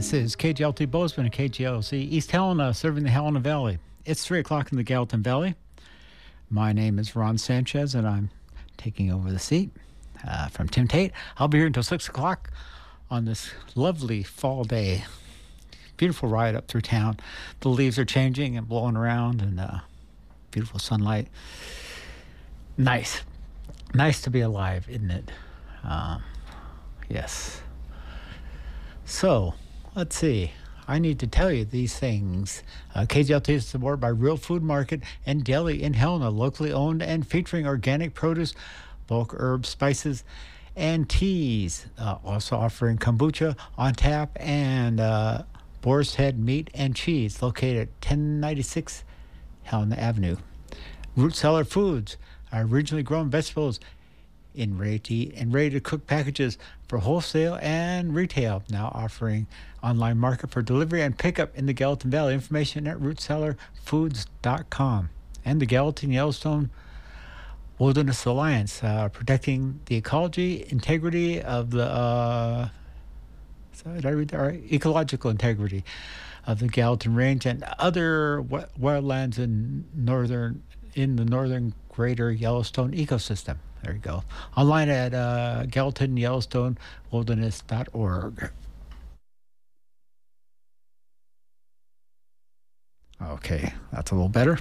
This is KGLT Bozeman and KGLC East Helena, serving the Helena Valley. It's 3 o'clock in the Gallatin Valley. My name is Ron Sanchez, and I'm taking over the seat from Tim Tate. I'll be here until 6 o'clock on this lovely fall day. Beautiful ride up through town. The leaves are changing and blowing around, and beautiful sunlight. Nice. Nice to be alive, isn't it? Yes. So, let's see. I need to tell you these things. KGLT is supported by Real Food Market and Deli in Helena, locally owned and featuring organic produce, bulk herbs, spices, and teas. Also offering kombucha on tap and Boar's Head meat and cheese, located at 1096 Helena Avenue. Root Cellar Foods, regionally grown vegetables in ready-to-eat and ready-to-cook packages for wholesale and retail. Now offering online market for delivery and pickup in the Gallatin Valley. Information at rootcellarfoods.com. And the Gallatin Yellowstone Wilderness Alliance, protecting the ecology, integrity of the did I read that right? Ecological integrity of the Gallatin Range and other wildlands in the northern greater Yellowstone ecosystem. There you go. Online at GallatinYellowstoneWilderness.org. Okay, that's a little better.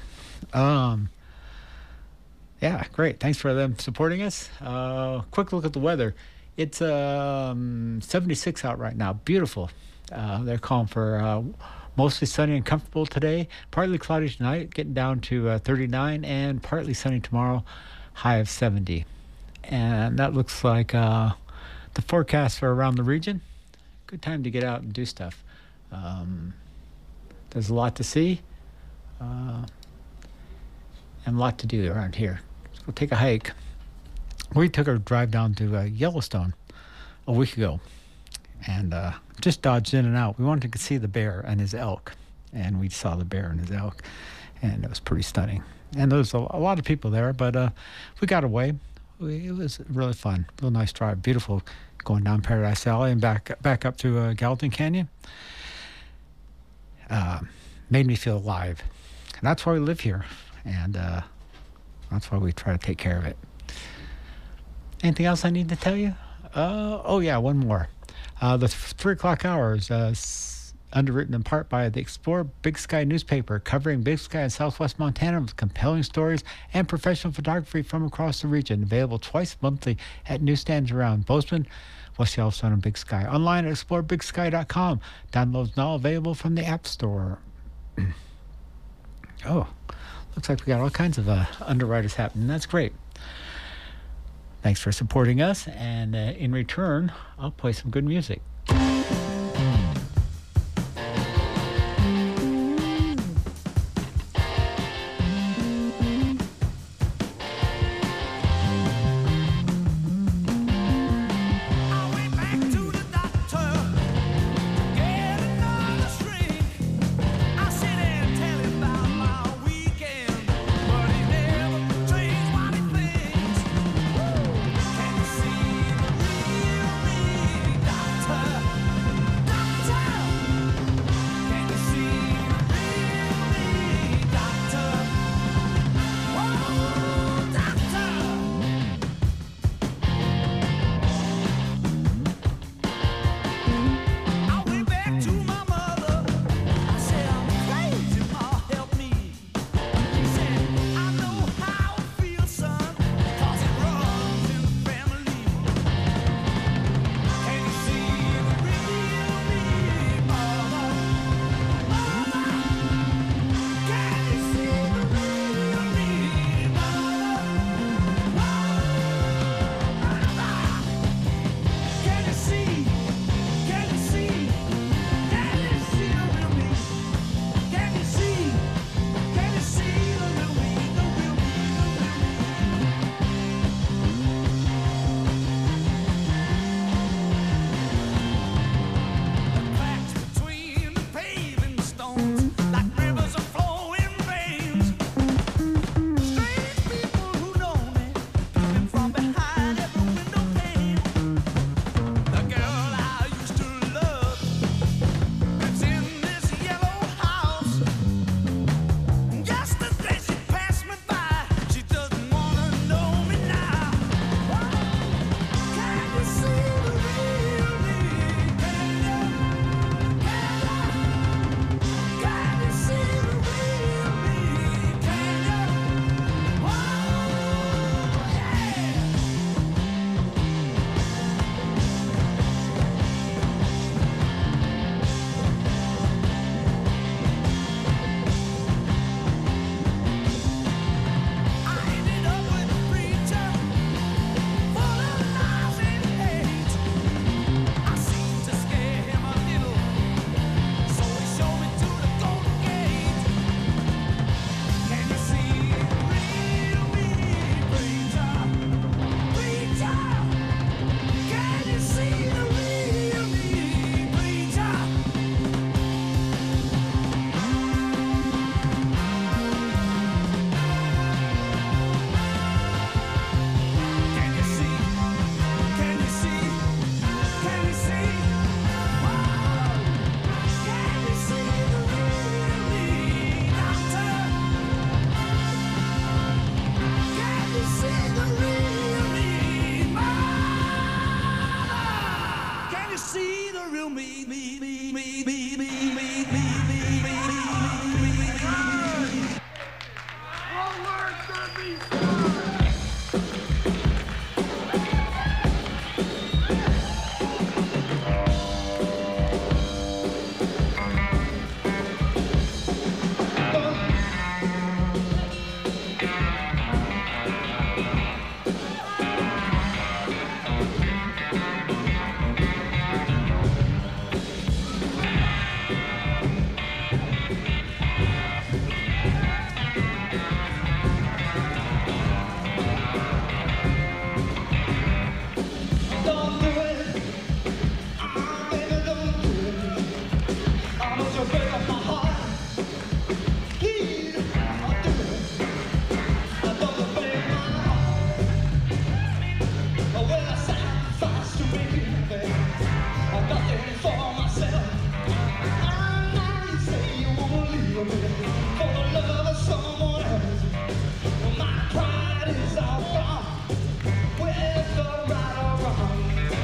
Yeah, great. Thanks for them supporting us. Quick look at the weather. It's 76 out right now. Beautiful. They're calling for mostly sunny and comfortable today. Partly cloudy tonight, getting down to 39, and partly sunny tomorrow, high of 70. And that looks like the forecast for around the region. Good time to get out and do stuff. There's a lot to see and a lot to do around here. Let's go take a hike. We took a drive down to Yellowstone a week ago and just dodged in and out. We wanted to see the bear and his elk, and we saw the bear and his elk, and it was pretty stunning. And there was a lot of people there, but we got away. It was really fun. Real nice drive. Beautiful going down Paradise Alley and back up to Gallatin Canyon. Made me feel alive. And that's why we live here. And that's why we try to take care of it. Anything else I need to tell you? Oh, yeah, one more. The 3 o'clock hour is underwritten in part by the Explore Big Sky newspaper, covering Big Sky in southwest Montana with compelling stories and professional photography from across the region. Available twice monthly at newsstands around Bozeman, West Yellowstone, and Big Sky. Online at explorebigsky.com. Downloads now available from the App Store. Oh, looks like we got all kinds of underwriters happening. That's great. Thanks for supporting us, and in return, I'll play some good music. Doctor for the love of someone else. Well, my pride is all gone, whether right or wrong.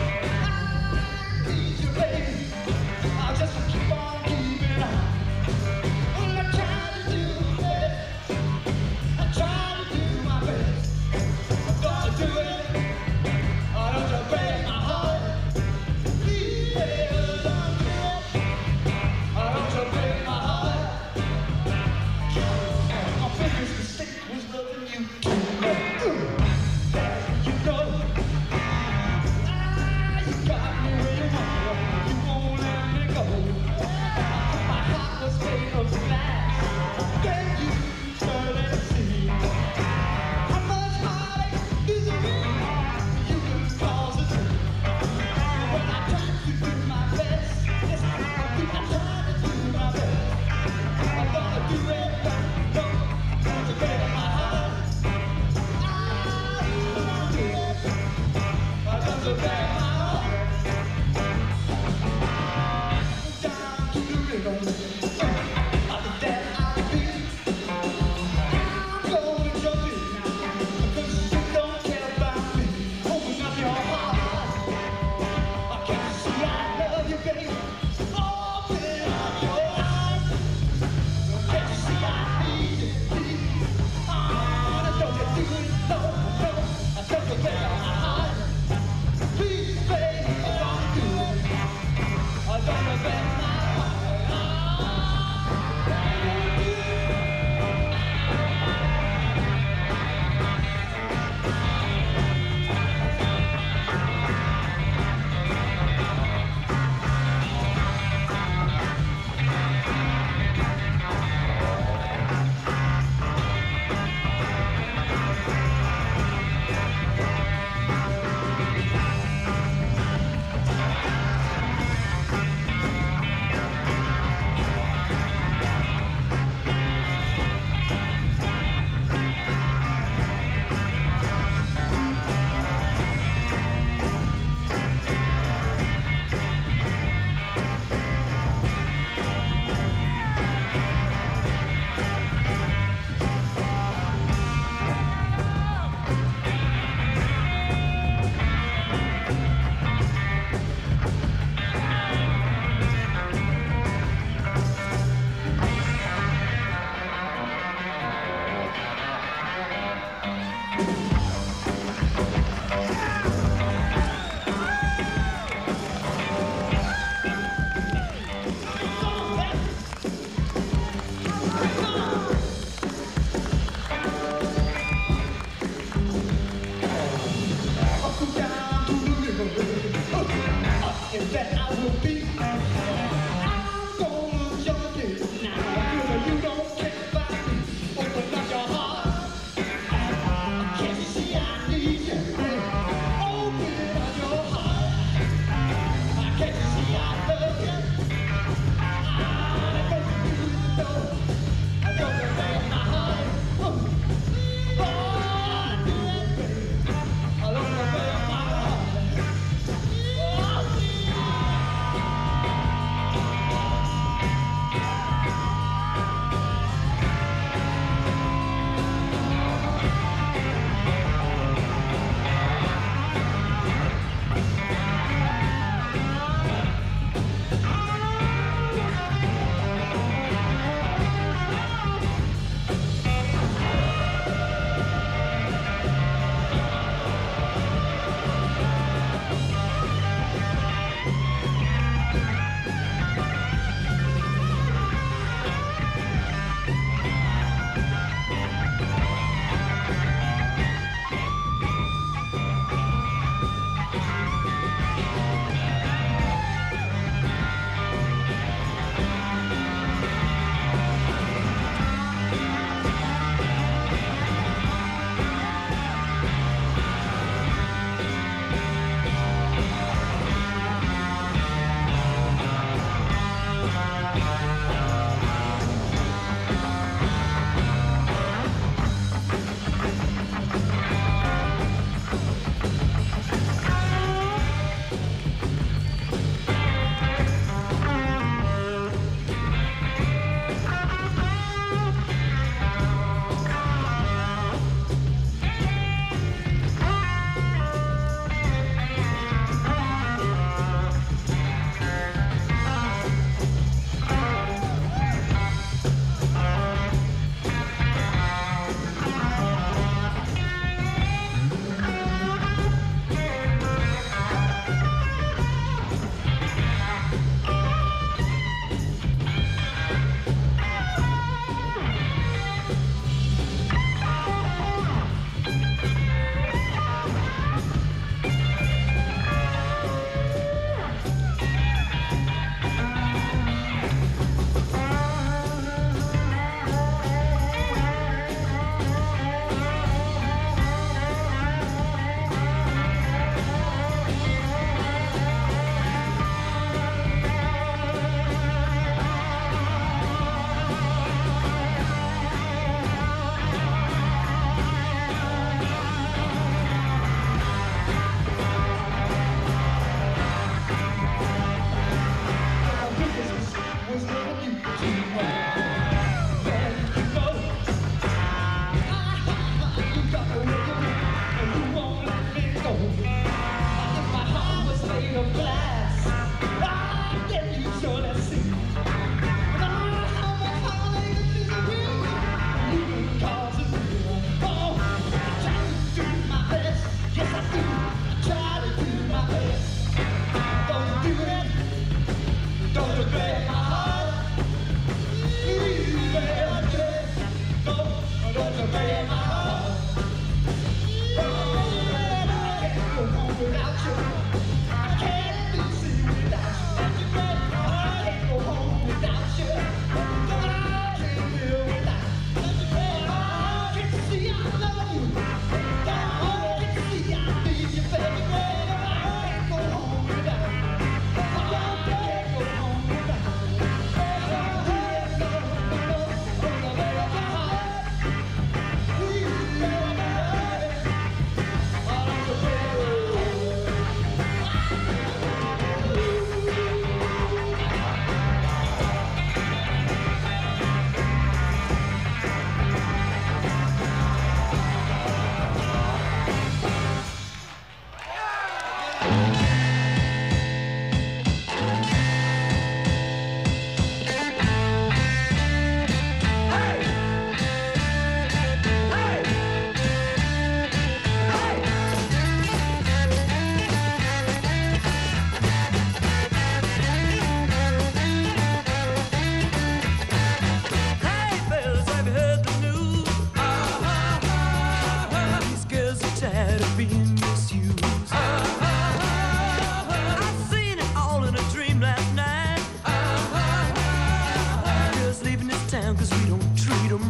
I need you, baby. I'll just keep on keeping on. Well, I try to do my best. I try to do my best. I'm gonna do it. Oh, don't you break my heart. Please, baby, don't do it. Oh, don't you break my heart.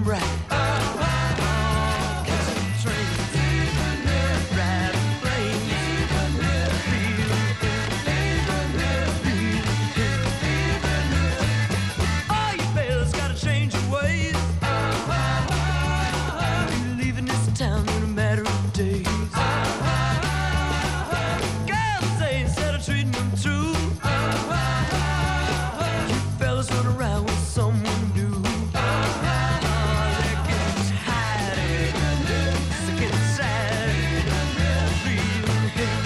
bright. Catching trains, riding planes, oh, you fellas gotta change your ways. You're leaving this town in a matter of days. Girls say instead of treating them true, you fellas run around with someone new. They're getting tired, sick and sad, feeling hate,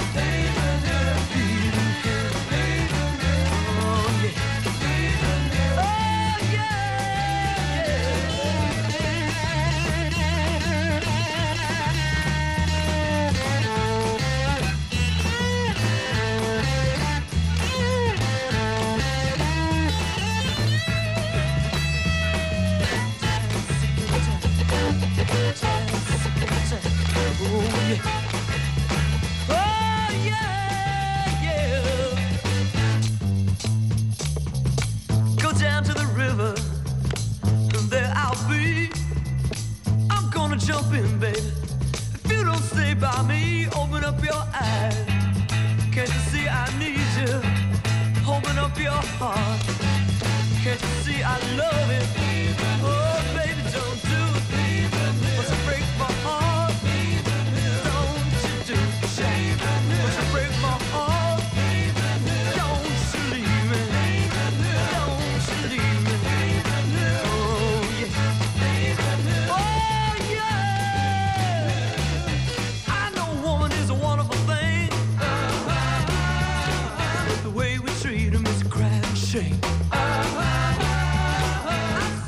oh yeah, oh yeah. Oh yeah, yeah. Go down to the river, and there I'll be. I'm gonna jump in, baby. If you don't stay by me, open up your eyes. Can't you see I need you? Open up your heart. Can't you see I love it? Oh, baby, don't do it. Once you break my heart, don't you do it. Once you break my heart, don't you leave me. Don't you leave me. Oh, yeah. Oh, yeah. I know woman is a wonderful thing. The way we treat 'em is a crime shame. I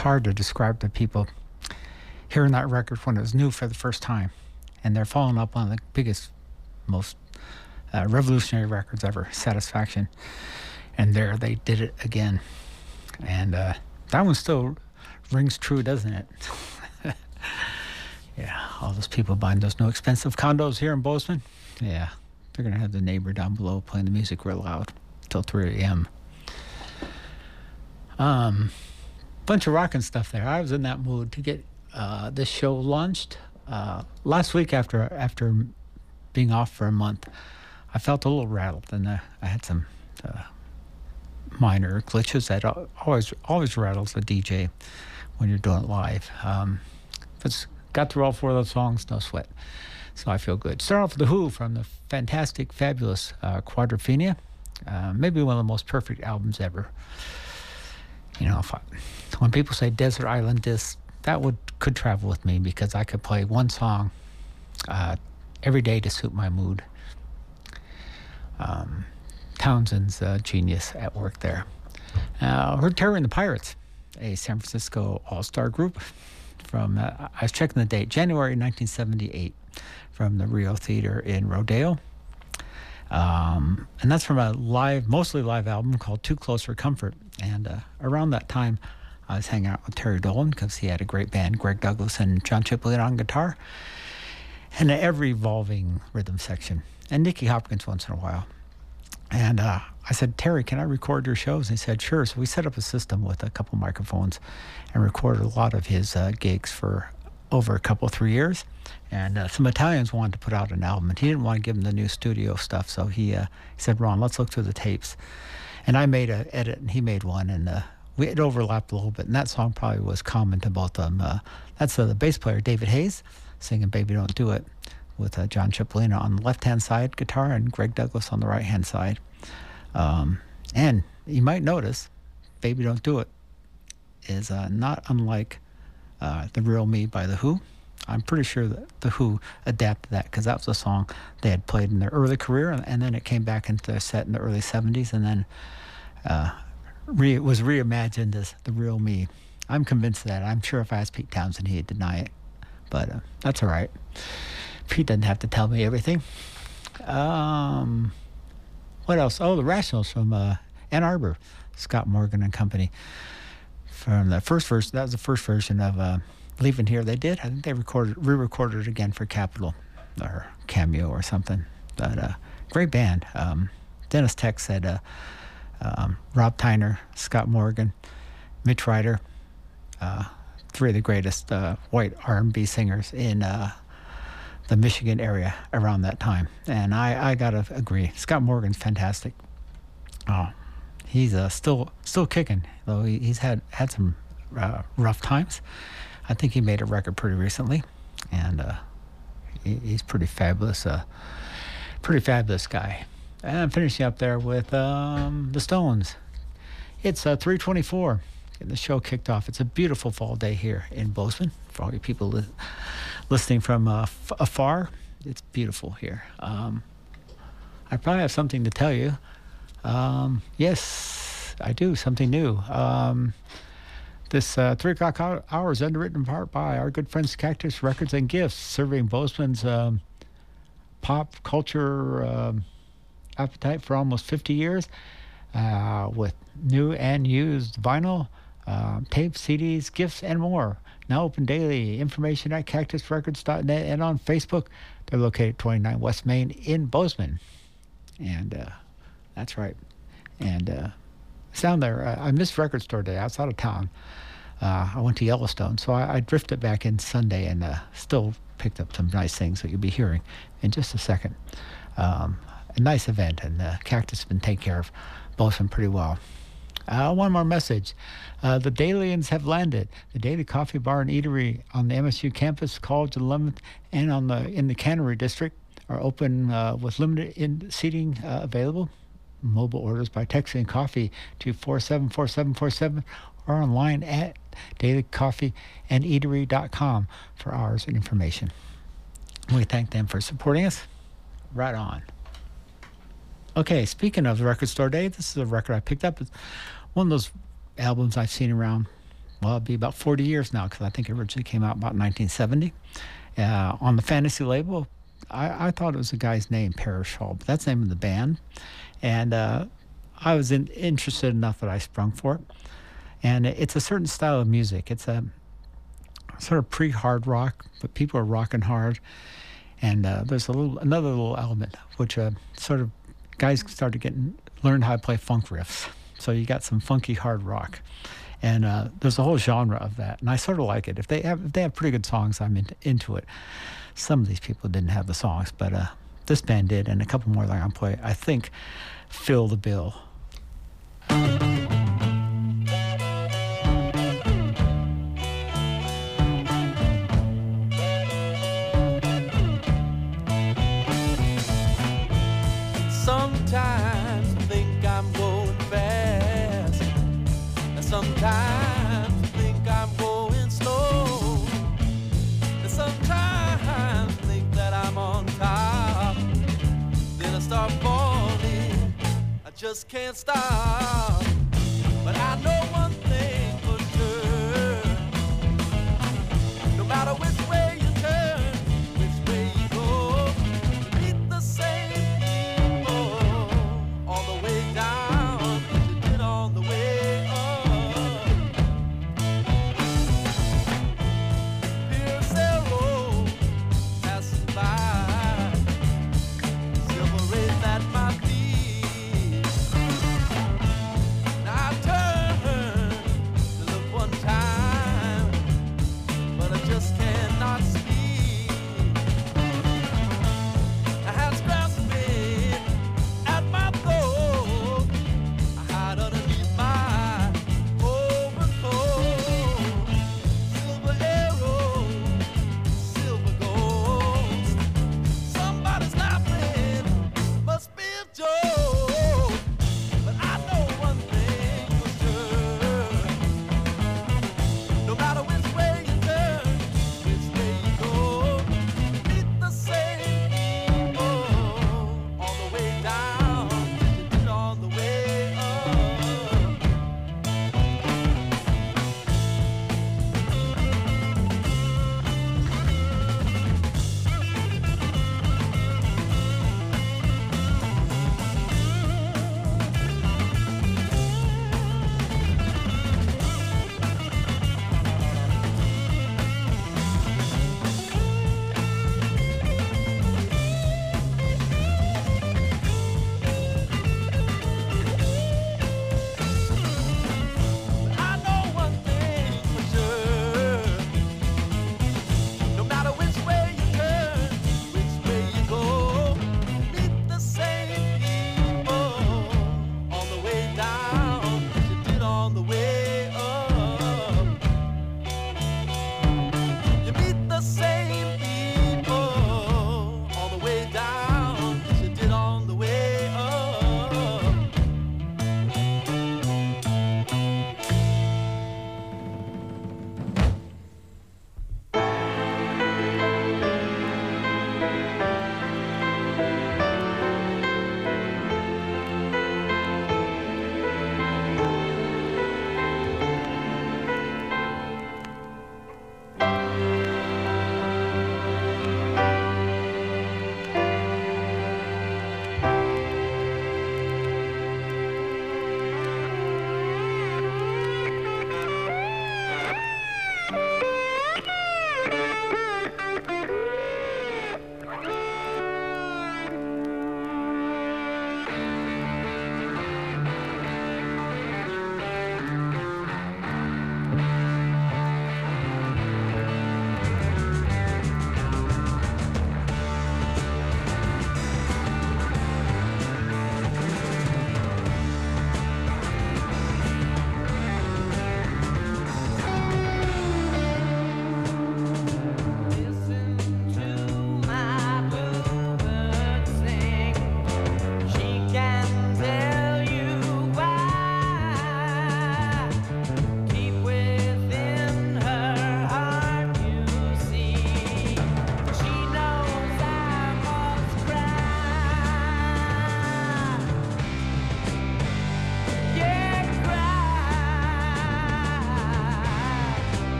hard to describe to people hearing that record when it was new for the first time. And they're following up on the biggest, most revolutionary records ever, Satisfaction. And there they did it again. And that one still rings true, doesn't it? Yeah, all those people buying those no expensive condos here in Bozeman. Yeah, they're going to have the neighbor down below playing the music real loud till 3 a.m. Bunch of rockin' stuff there. I was in that mood to get this show launched. Last week after being off for a month, I felt a little rattled, and I had some minor glitches that always rattles a DJ when you're doing it live. But got through all 4 of those songs, no sweat. So I feel good. Start off with The Who from the fantastic, fabulous Quadrophenia. Maybe one of the most perfect albums ever. You know, when people say Desert Island Disc, that could travel with me, because I could play one song every day to suit my mood. Townsend's genius at work there. Heard Terry and the Pirates, a San Francisco all-star group from, I was checking the date, January 1978, from the Rio Theater in Rodeo. And that's from a mostly live album called Too Close for Comfort. And around that time, I was hanging out with Terry Dolan, because he had a great band, Greg Douglas and John Chipley on guitar, and an ever-evolving rhythm section, and Nicky Hopkins once in a while. And I said, Terry, can I record your shows? And he said, sure. So we set up a system with a couple microphones and recorded a lot of his gigs for over 3 years. And some Italians wanted to put out an album, and he didn't want to give them the new studio stuff. So he said, Ron, let's look through the tapes. And I made an edit, and he made one, and it overlapped a little bit. And that song probably was common to both of them. That's the bass player, David Hayes, singing Baby Don't Do It, with John Cipollina on the left-hand side guitar and Greg Douglas on the right-hand side. And you might notice Baby Don't Do It is not unlike The Real Me by The Who. I'm pretty sure that The Who adapted that, because that was a song they had played in their early career, and then it came back into their set in the early 70s, and then was reimagined as The Real Me. I'm convinced of that. I'm sure if I asked Pete Townsend, he'd deny it. But that's all right. Pete doesn't have to tell me everything. What else? Oh, the Rationals from Ann Arbor, Scott Morgan and company. From the first version, that was the first version of Leaving Here. They did. I think they re-recorded it again for Capitol or Cameo or something. But great band. Dennis Tech said Rob Tyner, Scott Morgan, Mitch Ryder, 3 of the greatest white R&B singers in the Michigan area around that time. And I gotta agree. Scott Morgan's fantastic. He's still kicking, though he's had some rough times. I think he made a record pretty recently, and he's pretty fabulous. Pretty fabulous guy. And I'm finishing up there with the Stones. It's 3:24. Getting the show kicked off. It's a beautiful fall day here in Bozeman. For all you people listening from afar, it's beautiful here. I probably have something to tell you. Yes, I do. Something new. This 3 o'clock hour is underwritten in part by our good friends Cactus Records and Gifts, serving Bozeman's pop culture appetite for almost 50 years, with new and used vinyl, tapes, CDs, gifts, and more. Now open daily. Information at cactusrecords.net and on Facebook. They're located at 29 West Main in Bozeman. And that's right. And down there, I missed Record Store Day. I was out of town. I went to Yellowstone, so I drifted back in Sunday and still picked up some nice things that you'll be hearing in just a second. A nice event, and Cactus has been taking care of Bozeman pretty well. One more message. The Dalians have landed. The Daily Coffee Bar and Eatery on the MSU campus, College and 11th, and in the Cannery District are open with limited seating available. Mobile orders by texting coffee to 474747 or online at dailycoffeeandeatery.com for hours and information. We thank them for supporting us. Right on. Okay, speaking of the Record Store Day, this is a record I picked up. It's one of those albums I've seen around well, it'd be about 40 years now because I think it originally came out about 1970. On the Fantasy label, I thought it was a guy's name, Parrish Hall, but that's the name of the band. And I was interested enough that I sprung for it. And it's a certain style of music. It's a sort of pre-hard rock, but people are rocking hard. And there's another little element, which sort of guys started learn how to play funk riffs. So you got some funky hard rock. And there's a whole genre of that, and I sort of like it. If they have pretty good songs, I'm into it. Some of these people didn't have the songs, but this band did, and a couple more that I'm gonna play, I think, fill the bill. Sometimes I think I'm going fast, and sometimes I think I'm going slow, and sometimes I think that I'm on top. Then I start falling, I just can't stop. But I know one thing for sure, no matter which way you turn, which way you go, you meet the same people all the way down as you did on the way up. Here's their road passing by, silver rays at my feet.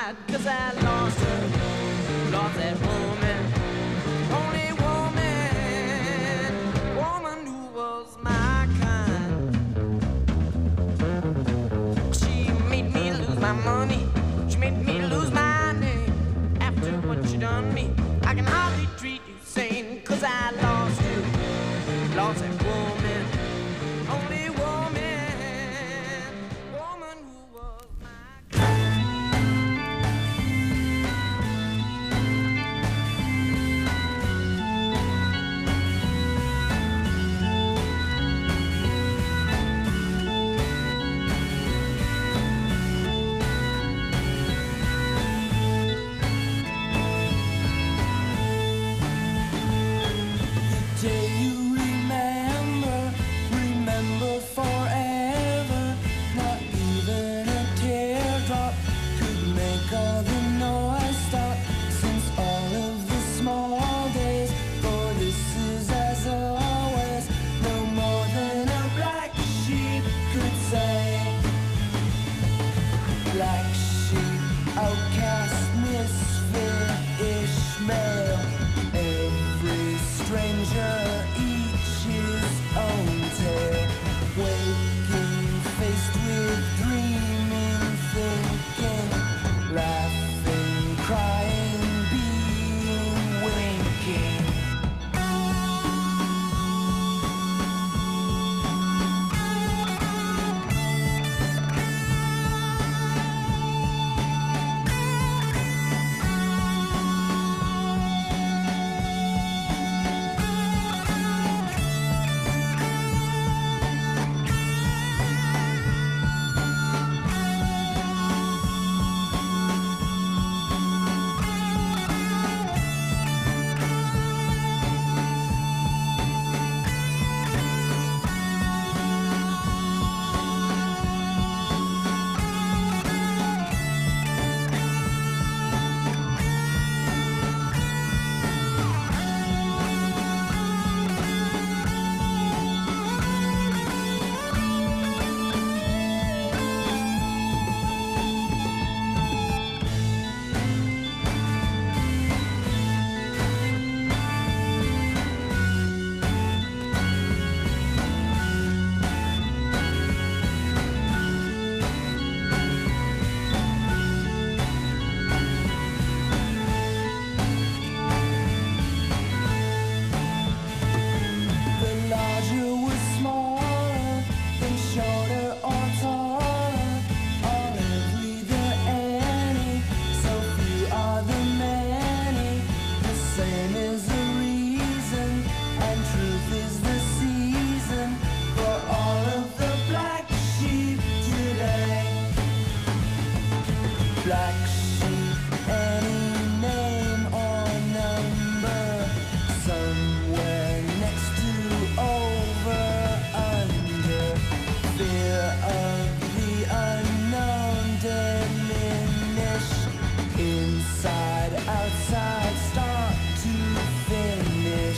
cried 'cause I lost her, lost that woman, only woman who was my kind. She made me lose my money, she made me lose my name. After what you done me, I can hardly treat you sane, 'cause I lost you, lost that woman, only woman who was my day you remember forever. Not even a teardrop could make all the noise stop. Since all of the small days, for this is as always, no more than a black sheep could say. Black sheep, outcast, misfit, Ishmael. Every stranger each his own tale. Waking, faced with dreaming, thinking, laughing, crying, being, winking. The larger was smaller, then shorter or taller. All every the any, so few are the many. The same is the reason, and truth is the season for all of the black sheep today. Black sheep, any name or number, somewhere next to, over, under. Fear of the unknown, diminish. Inside, outside, start to finish.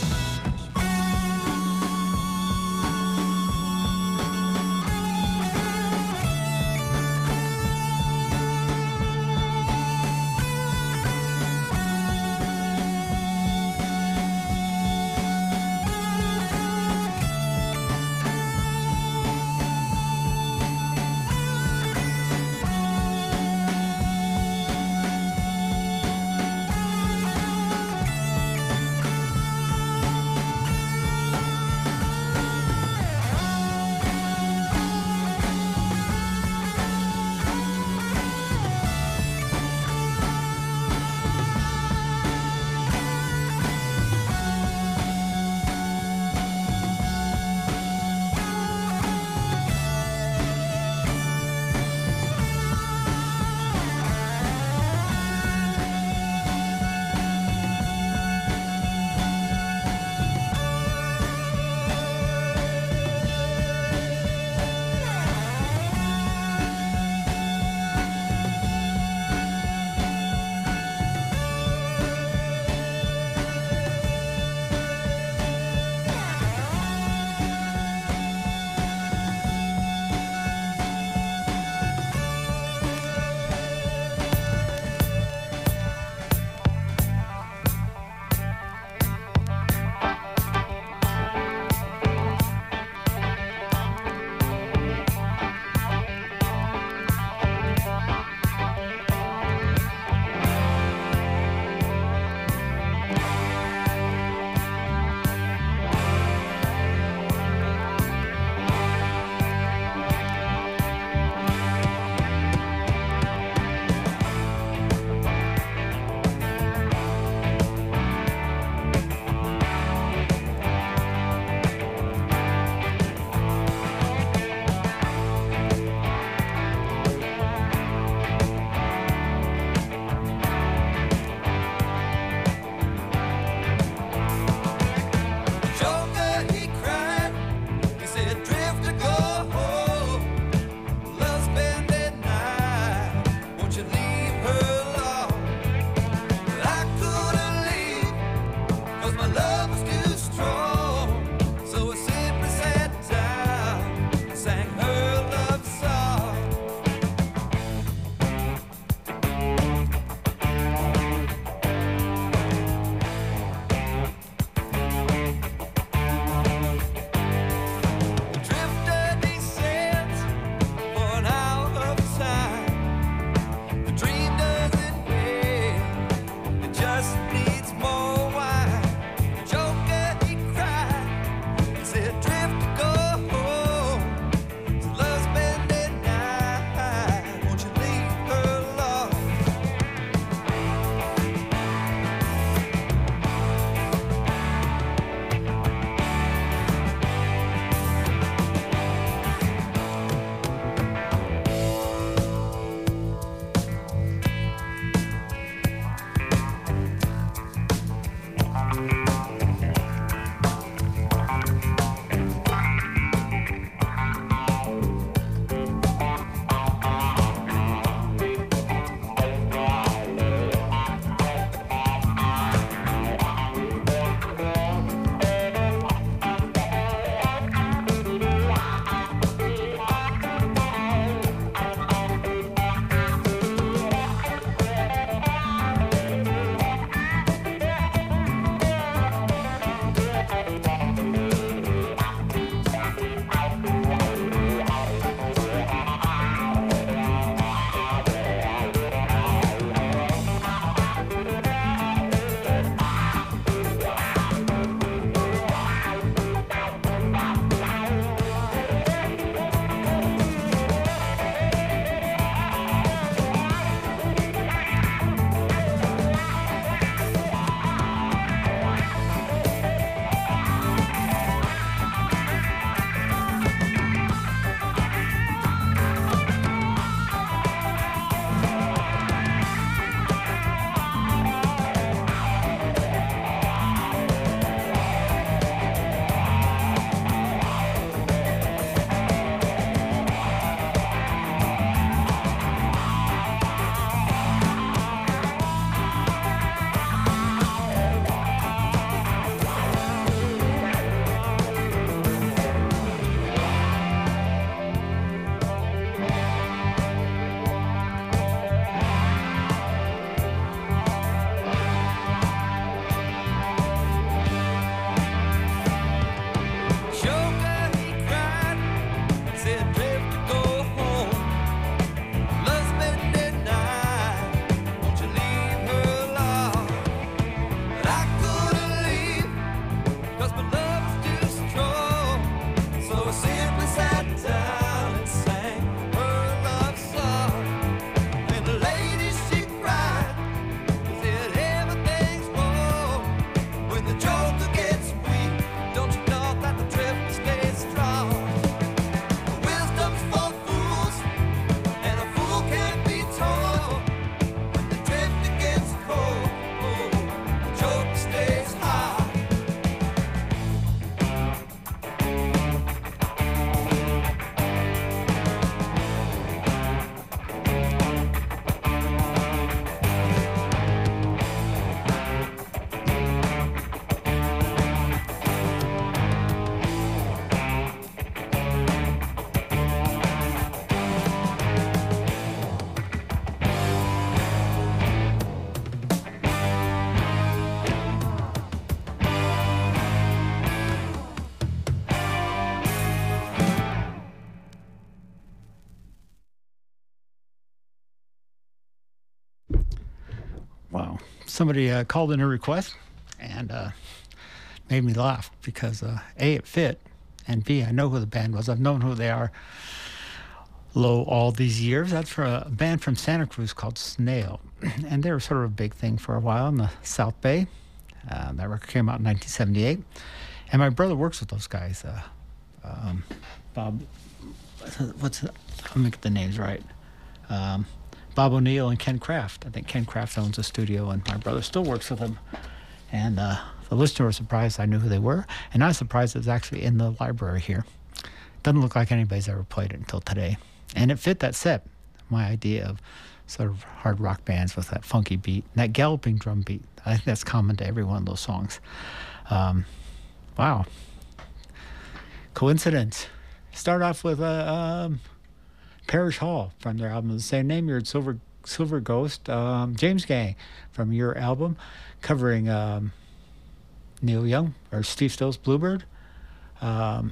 Wow. Somebody called in a request and made me laugh because A, it fit, and B, I know who the band was. I've known who they are all these years. That's for a band from Santa Cruz called Snail. And they were sort of a big thing for a while in the South Bay. That record came out in 1978. And my brother works with those guys. Bob, I'll make the names right. Bob O'Neill and Ken Kraft. I think Ken Kraft owns a studio, and my brother still works with them. And the listener was surprised I knew who they were, and I was surprised it was actually in the library here. Doesn't look like anybody's ever played it until today. And it fit that set, my idea of sort of hard rock bands with that funky beat, and that galloping drum beat. I think that's common to every one of those songs. Wow. Coincidence. Start off with Parish Hall from their album of the same name. You heard Silver Ghost, James Gang from your album, covering Neil Young or Steve Still's Bluebird, and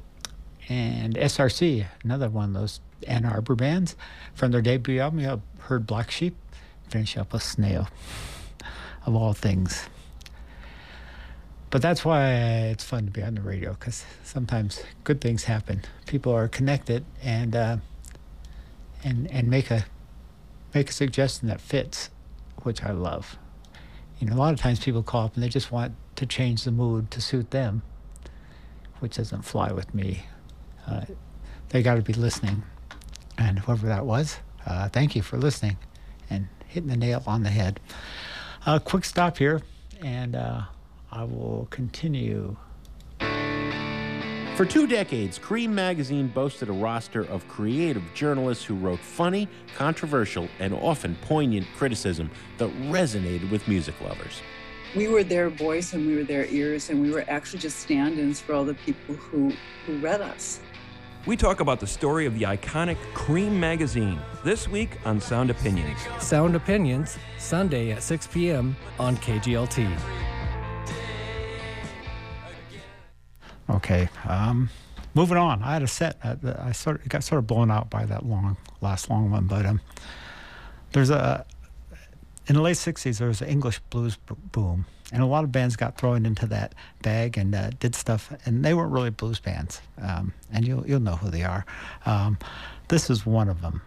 SRC, another one of those Ann Arbor bands from their debut album. You heard Black Sheep. Finish up with Snail, of all things. But that's why it's fun to be on the radio, because sometimes good things happen. People are connected and make a suggestion that fits, which I love. You know, a lot of times people call up and they just want to change the mood to suit them, which doesn't fly with me. They got to be listening, and whoever that was, thank you for listening and hitting the nail on the head. Quick stop here, and I will continue. For 2 decades, Cream magazine boasted a roster of creative journalists who wrote funny, controversial, and often poignant criticism that resonated with music lovers. We were their voice and we were their ears, and we were actually just stand-ins for all the people who read us. We talk about the story of the iconic Cream magazine this week on Sound Opinions. Sound Opinions, Sunday at 6 p.m. on KGLT. Okay, moving on. I had a set. I got sort of blown out by that last long one, but there's in the late '60s there was an English blues boom, and a lot of bands got thrown into that bag and did stuff, and they weren't really blues bands, and you'll know who they are. This is one of them.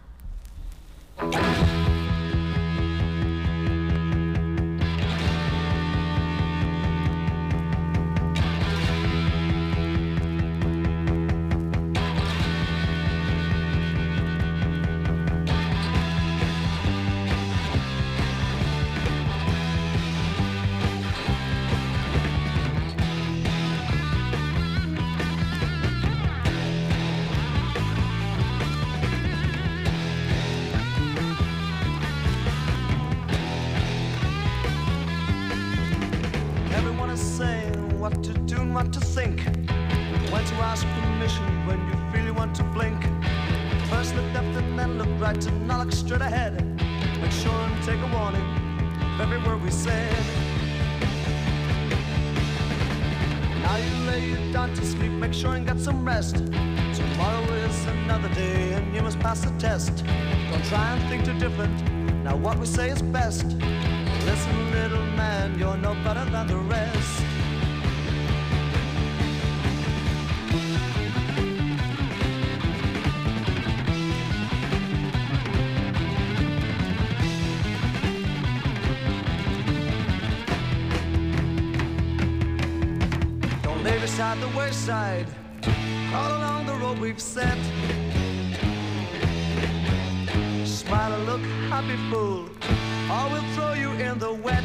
Everyone is saying what to do and what to think. When to ask permission when you feel you want to blink. First look left and then look right and now look straight ahead. Make sure and take a warning of every word we say. Now you lay you down to sleep, make sure and get some rest. Tomorrow is another day and you must pass the test. Don't try and think too different, now what we say is best. Listen, little man, you're no better than the rest. Don't lay beside the wayside, crawl along the road we've set. Smile and look happy, fool, or we'll throw you in the wet.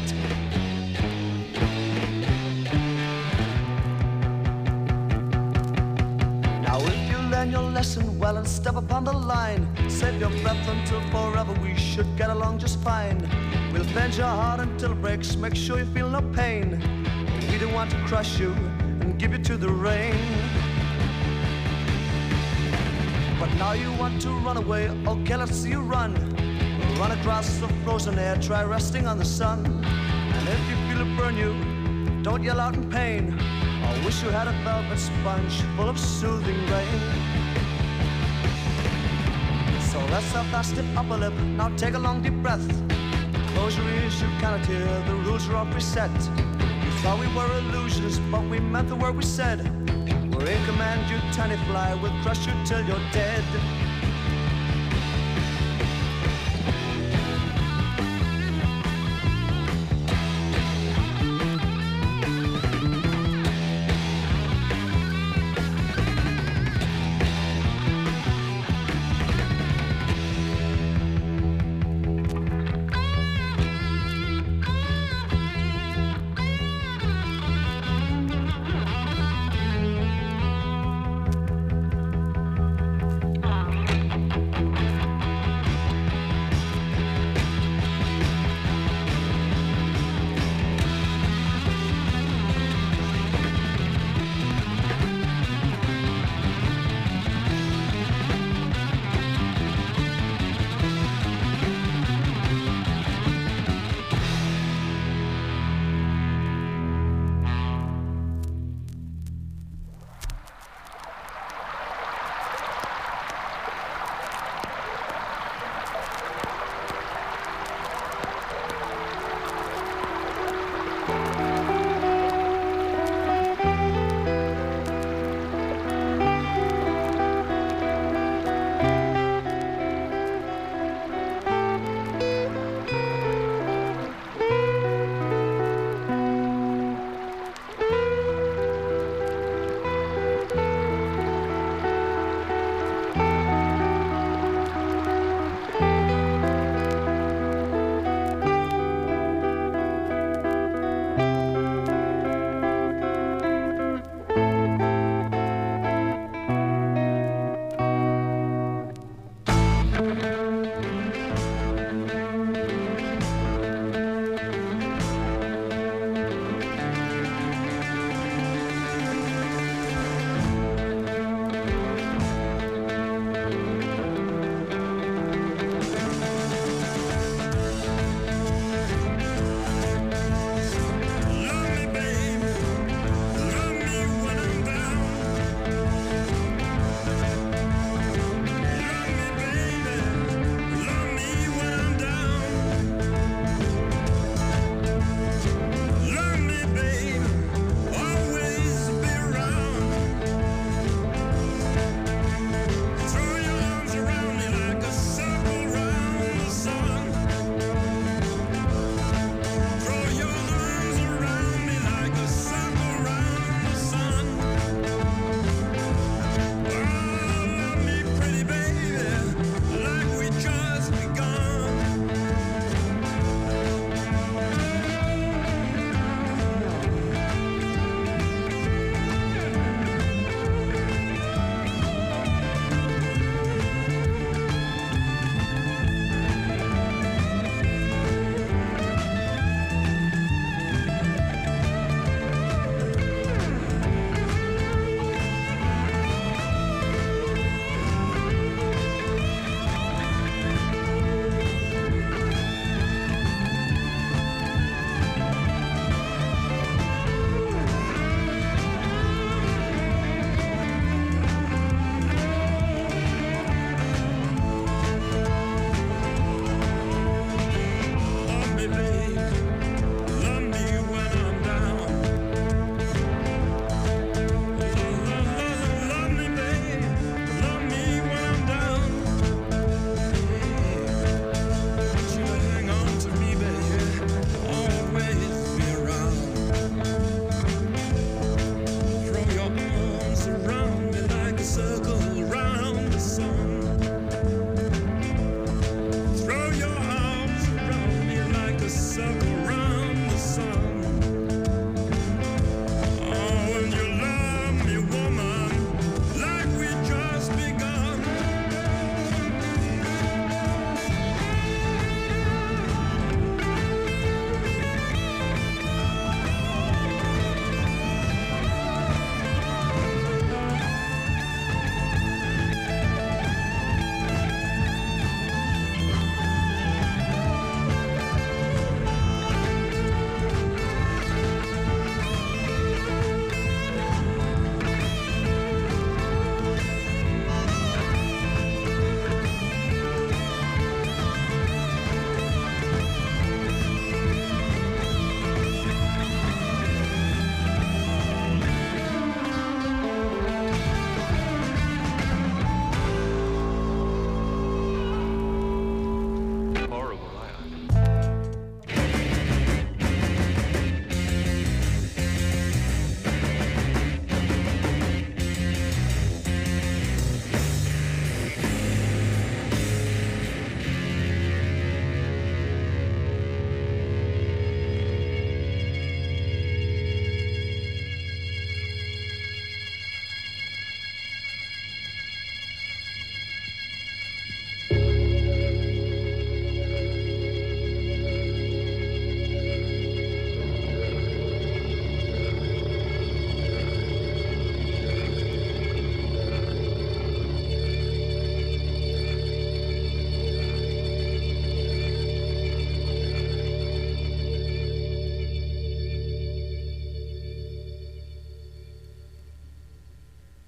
Now if you learn your lesson well and step upon the line, save your breath until forever, we should get along just fine. We'll bend your heart until it breaks, make sure you feel no pain. We don't want to crush you and give you to the rain. But now you want to run away, okay, let's see you run. Run across the frozen air, try resting on the sun. And if you feel it burn you, don't yell out in pain. I wish you had a velvet sponge full of soothing rain. So let's have that stiff upper lip, now take a long deep breath. Closure is you cannot hear, the rules are all preset. We thought we were illusions, but we meant the word we said. We're in command, you tiny fly, we'll crush you till you're dead.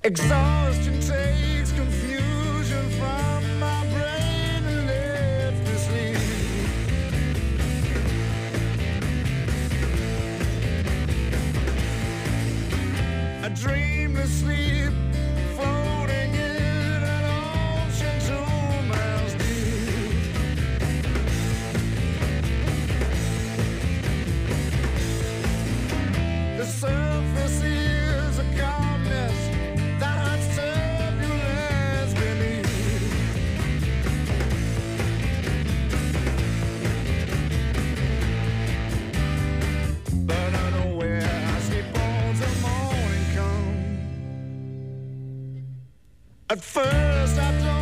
Exhaustion takes confusion from my brain and lets me sleep. A dreamless sleep, floating in an ocean 2 miles deep. The surface is a calmness that hides turbulence beneath. But unaware, I sleep on till morning come. At first I thought